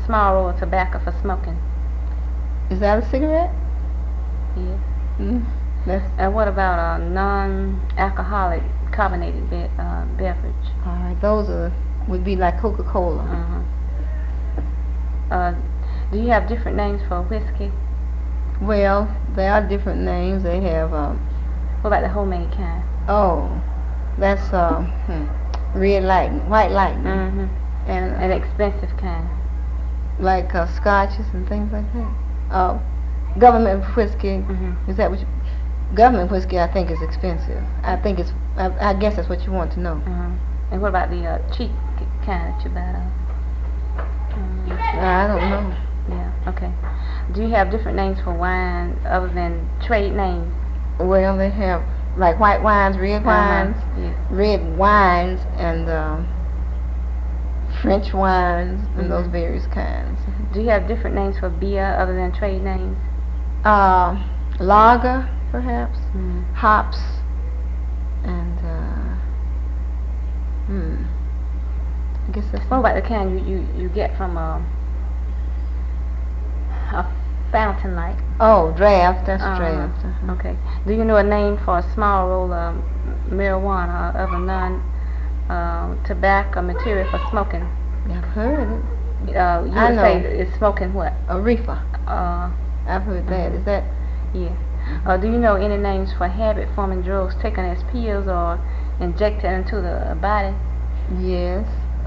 small roll of tobacco for smoking? Is that a cigarette? Yes. That's And what about a non-alcoholic carbonated beverage? all right. Those would be like Coca-Cola. Do you have different names for whiskey? Well, there are different names. They have What about the homemade kind? that's red lightning, white lightning, An and expensive kind. like scotches and things like that. Government whiskey. Is that what? Government whiskey, I think, is expensive. I think it's. I guess that's what you want to know. And what about the cheap kind that you buy? I don't know. Yeah. Okay. Do you have different names for wine other than trade names? Well, they have like white wines, red wines, Yes. red wines, and French wines, and those various kinds. Do you have different names for beer other than trade names? Lager, perhaps, hops, and I guess that's. What about the kind you get from a fountain light? Oh, draft. That's draft. Okay. Do you know a name for a small roll of marijuana of a non-tobacco material for smoking? I've heard it. You I would know. say it's smoking what? A reefer. I've heard that. Is that? Yeah. Do you know any names for habit-forming drugs taken as pills or injected into the body? Yes.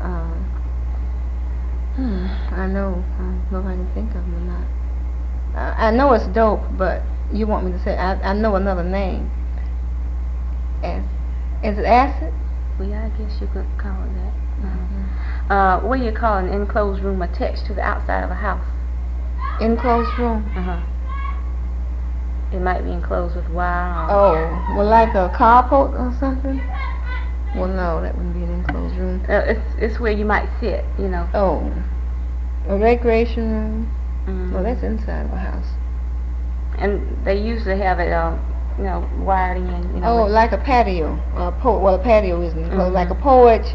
I know. I don't know if I can think of them or not. I know it's dope, but you want me to say I know another name. Is it acid? Well, yeah, I guess you could call it that. What do you call an enclosed room attached to the outside of a house? Enclosed room? It might be enclosed with wire. Well, like a carport or something? Well, no, that wouldn't be an enclosed room. It's where you might sit, you know. A recreation room? Well, that's inside of a house. And they usually have it, wired in, you know. Like a patio. Well, a patio isn't enclosed. Like a porch.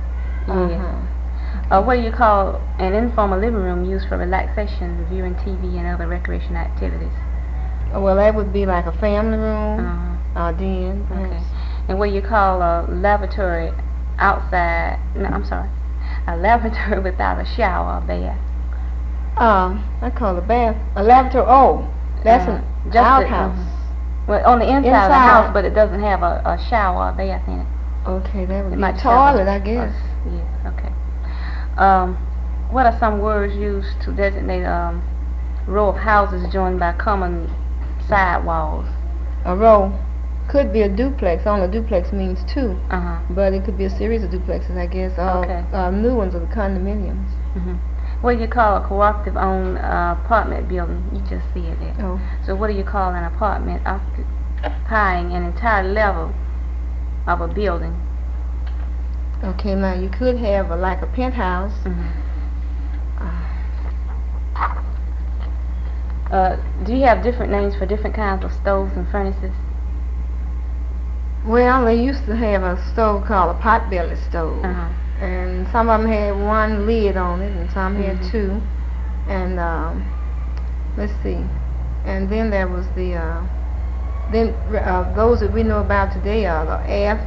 What do you call an informal living room used for relaxation, viewing TV, and other recreation activities? Well, that would be like a family room, or den, perhaps. Okay. And what do you call a lavatory outside? No, I'm sorry. A lavatory without a shower or bath. I call a bath a lavatory. That's an outhouse. Well, on the inside of the house, but it doesn't have a shower or bath in it. Okay, that would be a toilet, I guess. Yes. Okay. What are some words used to designate a row of houses joined by common side walls? A row could be a duplex. Only a duplex means two, but it could be a series of duplexes, I guess. New ones are the condominiums. What do you call a cooperative-owned apartment building? You just said that. So what do you call an apartment occupying an entire level of a building? Okay, now you could have like a penthouse. Do you have different names for different kinds of stoves and furnaces? Well, they used to have a stove called a potbelly stove. And some of them had one lid on it, and some had two. And let's see. And then there was the those that we know about today are the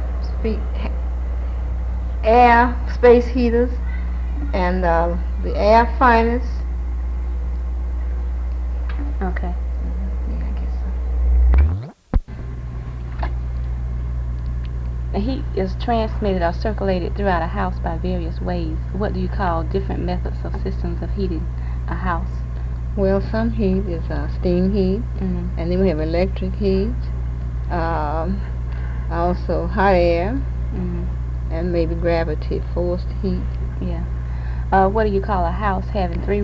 air space heaters and the air furnace. Okay. Yeah, I guess so. The heat is transmitted or circulated throughout a house by various ways. What do you call different methods of systems of heating a house? Well, some heat is steam heat, and then we have electric heat, also hot air, and maybe gravity forced heat. Yeah. What do you call a house having 3